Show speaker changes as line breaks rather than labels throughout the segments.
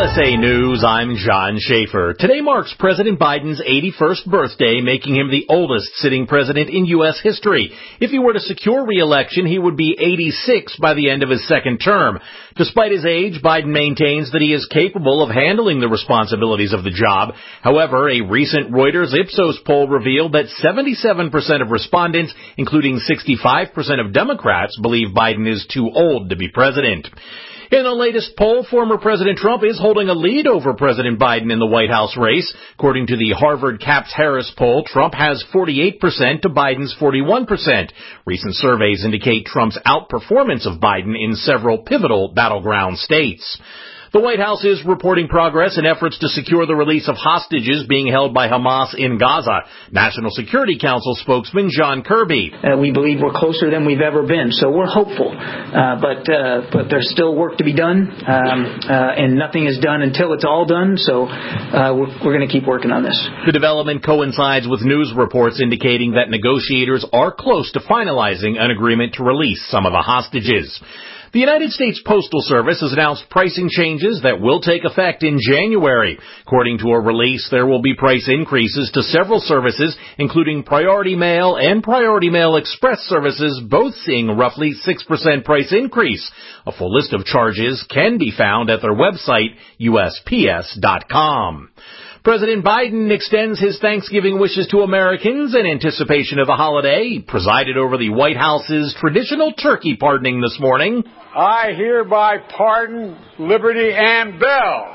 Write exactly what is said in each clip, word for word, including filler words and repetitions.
S A News, I'm John Schaefer. Today marks President Biden's eighty-first birthday, making him the oldest sitting president in U S history. If he were to secure re-election, he would be eighty-six by the end of his second term. Despite his age, Biden maintains that he is capable of handling the responsibilities of the job. However, a recent Reuters Ipsos poll revealed that seventy-seven percent of respondents, including sixty-five percent of Democrats, believe Biden is too old to be president. In the latest poll, former President Trump is holding a lead over President Biden in the White House race. According to the Harvard Capps Harris poll, Trump has forty-eight percent to Biden's forty-one percent. Recent surveys indicate Trump's outperformance of Biden in several pivotal battleground states. The White House is reporting progress in efforts to secure the release of hostages being held by Hamas in Gaza. National Security Council spokesman John Kirby.
Uh, we believe we're closer than we've ever been, so we're hopeful. Uh, but uh, but there's still work to be done, um, uh, and nothing is done until it's all done, so uh, we're, we're going to keep working on this.
The development coincides with news reports indicating that negotiators are close to finalizing an agreement to release some of the hostages. The United States Postal Service has announced pricing changes that will take effect in January. According to a release, there will be price increases to several services, including Priority Mail and Priority Mail Express services, both seeing a roughly six percent price increase. A full list of charges can be found at their website, U S P S dot com. President Biden extends his Thanksgiving wishes to Americans in anticipation of the holiday. He presided over the White House's traditional turkey pardoning this morning.
I hereby pardon Liberty and Bell.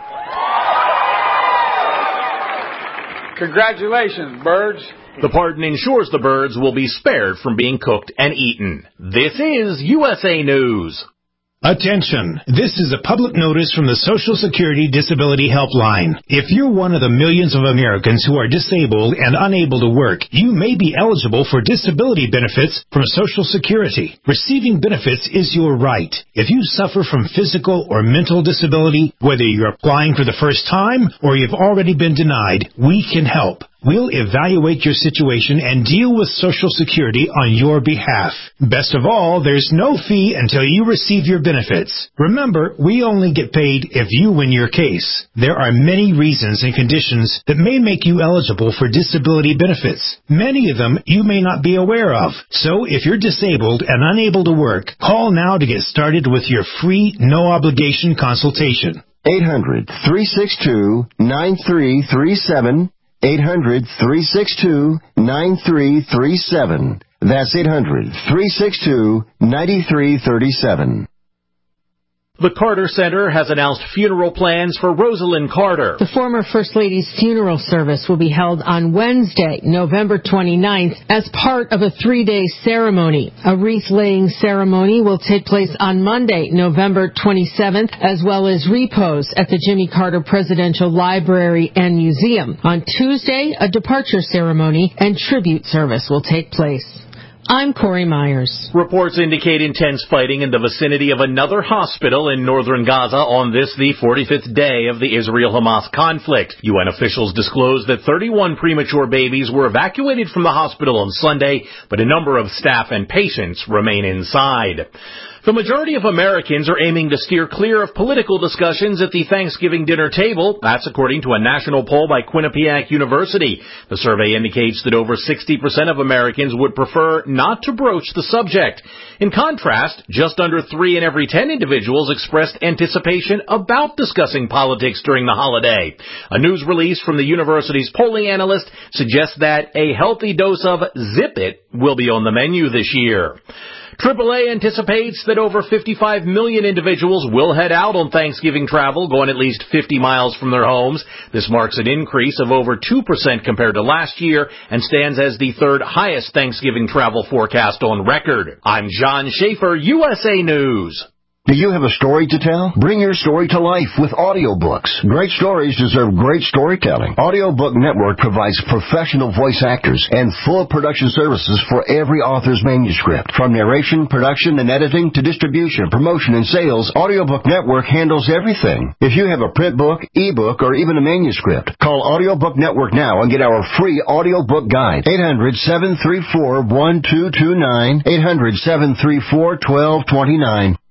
Congratulations, birds.
The pardon ensures the birds will be spared from being cooked and eaten. This is U S A News.
Attention! This is a public notice from the Social Security Disability Helpline. If you're one of the millions of Americans who are disabled and unable to work, you may be eligible for disability benefits from Social Security. Receiving benefits is your right. If you suffer from physical or mental disability, whether you're applying for the first time or you've already been denied, we can help. We'll evaluate your situation and deal with Social Security on your behalf. Best of all, there's no fee until you receive your benefits. Remember, we only get paid if you win your case. There are many reasons and conditions that may make you eligible for disability benefits. Many of them you may not be aware of. So if you're disabled and unable to work, call now to get started with your free, no-obligation consultation.
eight hundred, three six two, nine three three seven. eight hundred, three six two, nine three three seven. That's eight hundred, three six two, nine three three seven.
The Carter Center has announced funeral plans for Rosalynn Carter.
The former First Lady's funeral service will be held on Wednesday, November twenty-ninth, as part of a three-day ceremony. A wreath-laying ceremony will take place on Monday, November twenty-seventh, as well as repose at the Jimmy Carter Presidential Library and Museum. On Tuesday, a departure ceremony and tribute service will take place. I'm Corey Myers.
Reports indicate intense fighting in the vicinity of another hospital in northern Gaza on this, the forty-fifth day of the Israel-Hamas conflict. U N officials disclosed that thirty-one premature babies were evacuated from the hospital on Sunday, but a number of staff and patients remain inside. The majority of Americans are aiming to steer clear of political discussions at the Thanksgiving dinner table. That's according to a national poll by Quinnipiac University. The survey indicates that over sixty percent of Americans would prefer not to broach the subject. In contrast, just under three in every ten individuals expressed anticipation about discussing politics during the holiday. A news release from the university's polling analyst suggests that a healthy dose of Zip It will be on the menu this year. triple A anticipates that over fifty-five million individuals will head out on Thanksgiving travel, going at least fifty miles from their homes. This marks an increase of over two percent compared to last year and stands as the third highest Thanksgiving travel forecast on record. I'm John Schaefer, U S A News.
Do you have a story to tell? Bring your story to life with audiobooks. Great stories deserve great storytelling. Audiobook Network provides professional voice actors and full production services for every author's manuscript. From narration, production, and editing to distribution, promotion, and sales, Audiobook Network handles everything. If you have a print book, ebook, or even a manuscript, call Audiobook Network now and get our free audiobook guide. eight hundred, seven three four, one two two nine, eight hundred, seven three four, one two two nine.